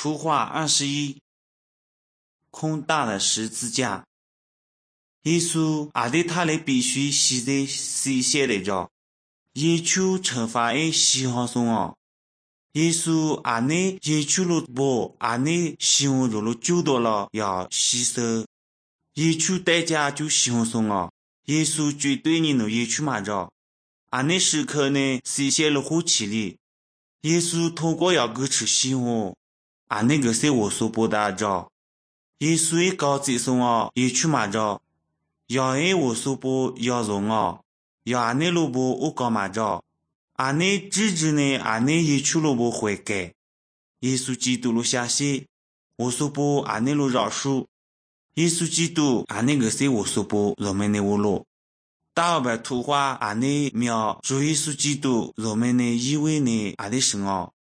图画21，空大的十字架。耶稣阿对他的必须死在死写来着，耶稣惩罚的喜好送哦。耶稣阿内耶稣路不阿内希望着路救到了要牺牲，耶稣代价就希望送哦。耶稣绝对你能耶稣嘛着，阿内时刻呢死写了火气里，耶稣通过要给出希望，阿内个是我所不达着，耶稣也高接送哦耶稣嘛着。要爱我所不要容哦，要阿内路不我搞嘛着，阿内支持呢阿内耶稣路不悔改，耶稣基督路下写，我所不阿内路饶恕，耶稣基督阿内个是我所不罗门内无路，大白图画阿内描主耶稣基督罗门内以为呢阿内神哦。